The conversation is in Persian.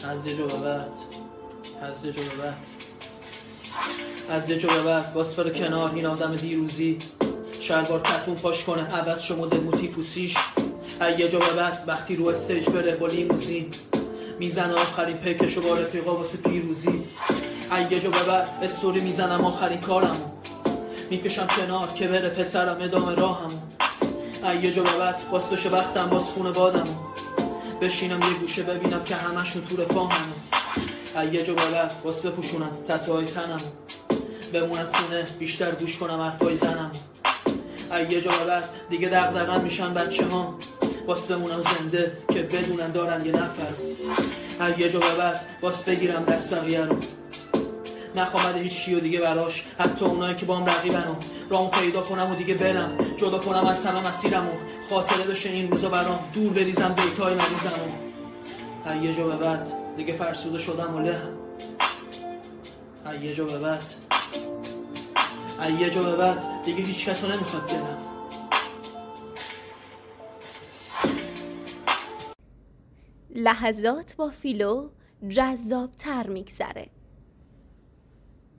از یه جا به بعد واسفر کنار این آدم دیروزی شلوار کتون پاش کنه عوض شو مدل موتی پوسیش. یه جا به بعد وقتی رو استیج بره با لیموزین میزنه آخرین پیکشو با رفیقا واسه پیروزی. یه جا به بعد استوری میزنم آخرین کارمو میکشم کنار که بره پسرم ادامه راهمو. یه جا به بعد باز بشه وقتم باز خونه بادمو بشینم یه گوشه ببینم که همشون تو رفاهمو. یه جا به بعد باز بپوشونم تتوهای تنمو بمونم خونه بیشتر گوش کنم حرفای زنمو. یه جا به بعد دیگه دغدغه‌ام میشن بچه ها باز بمونم زنده که بدونن دارن یه نفر. یه جا به بعد باز بگیرم دست بقیه رو نخوام هیچ کیو دیگه براش حتی اونایی که با هم رقیبنو رامو پیدا کنم و دیگه برم جدا کنم از همه مسیرمو خاطره بشه این روزا برام دور بریزم بیتای مریضمو. یه جا به بعد دیگه فرسوده شدم و لهم. یه جا به بعد دیگه هیچ کسو نمیخواد دلم. لحظات با فیلو جذاب تر میگذره.